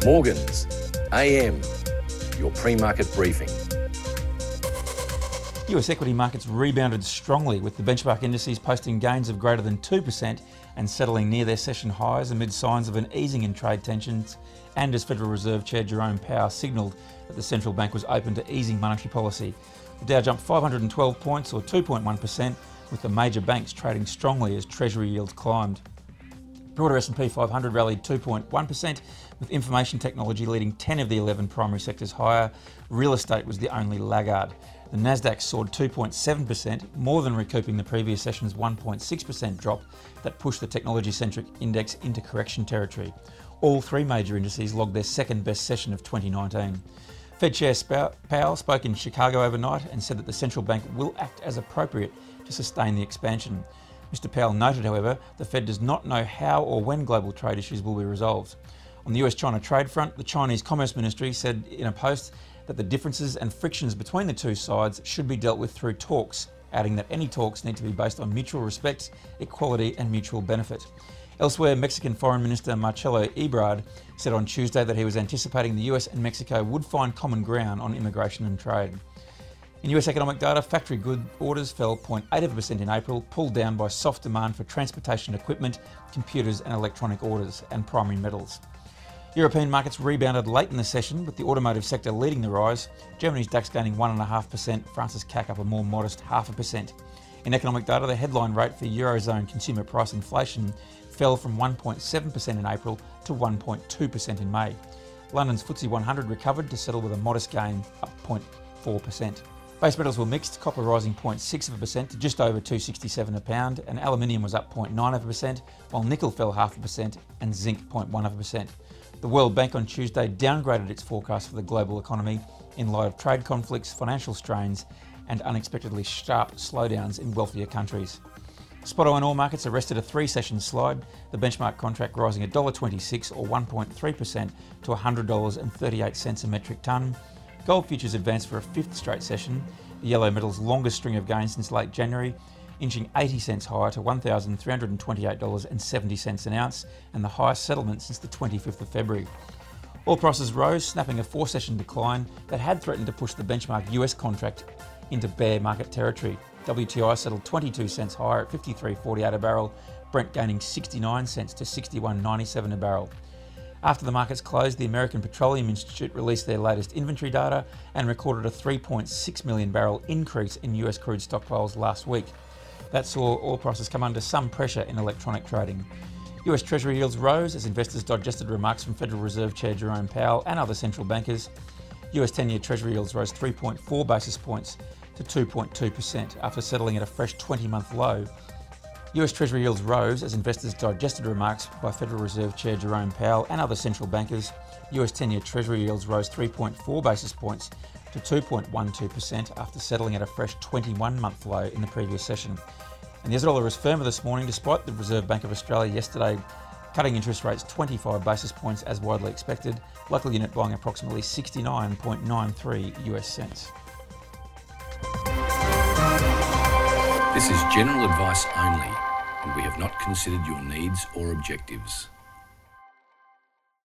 Morgans, AM, your pre-market briefing. US equity markets rebounded strongly, with the benchmark indices posting gains of greater than 2% and settling near their session highs amid signs of an easing in trade tensions, and as Federal Reserve Chair Jerome Powell signalled that the central bank was open to easing monetary policy. The Dow jumped 512 points or 2.1%, with the major banks trading strongly as Treasury yields climbed. Broader S&P 500 rallied 2.1%, with information technology leading 10 of the 11 primary sectors higher. Real estate was the only laggard. The Nasdaq soared 2.7%, more than recouping the previous session's 1.6% drop that pushed the technology-centric index into correction territory. All three major indices logged their second best session of 2019. Fed Chair Powell spoke in Chicago overnight and said that the central bank will act as appropriate to sustain the expansion. Mr. Powell noted, however, the Fed does not know how or when global trade issues will be resolved. On the US-China trade front, the Chinese Commerce Ministry said in a post that the differences and frictions between the two sides should be dealt with through talks, adding that any talks need to be based on mutual respect, equality and mutual benefit. Elsewhere, Mexican Foreign Minister Marcelo Ebrard said on Tuesday that he was anticipating the US and Mexico would find common ground on immigration and trade. In US economic data, factory good orders fell 0.8% in April, pulled down by soft demand for transportation equipment, computers and electronic orders, and primary metals. European markets rebounded late in the session, with the automotive sector leading the rise. Germany's DAX gaining 1.5%, France's CAC up a more modest 0.5%. In economic data, the headline rate for Eurozone consumer price inflation fell from 1.7% in April to 1.2% in May. London's FTSE 100 recovered to settle with a modest gain, up 0.4%. Base metals were mixed, copper rising 0.6% to just over $2.67 a pound, and aluminium was up 0.9%, while nickel fell 0.5% and zinc 0.1%. The World Bank on Tuesday downgraded its forecast for the global economy in light of trade conflicts, financial strains, and unexpectedly sharp slowdowns in wealthier countries. Spot iron ore markets arrested a three-session slide, the benchmark contract rising $1.26 or 1.3% to $100.38 a metric tonne. Gold futures advanced for a fifth straight session, the yellow metal's longest string of gains since late January, inching 80 cents higher to $1,328.70 an ounce, and the highest settlement since the 25th of February. Oil prices rose, snapping a four-session decline that had threatened to push the benchmark US contract into bear market territory. WTI settled 22 cents higher at $53.48 a barrel, Brent gaining 69 cents to $61.97 a barrel. After the markets closed, the American Petroleum Institute released their latest inventory data and recorded a 3.6 million barrel increase in US crude stockpiles last week. That saw oil prices come under some pressure in electronic trading. US Treasury yields rose as investors digested remarks from Federal Reserve Chair Jerome Powell and other central bankers. US 10-year Treasury yields rose 3.4 basis points to 2.2% after settling at a fresh 20-month low. US Treasury yields rose as investors digested remarks by Federal Reserve Chair Jerome Powell and other central bankers. US 10-year Treasury yields rose 3.4 basis points to 2.12% after settling at a fresh 21-month low in the previous session. And the $1 is firmer this morning despite the Reserve Bank of Australia yesterday cutting interest rates 25 basis points as widely expected, local unit buying approximately 69.93 US cents. This is general advice only, and we have not considered your needs or objectives.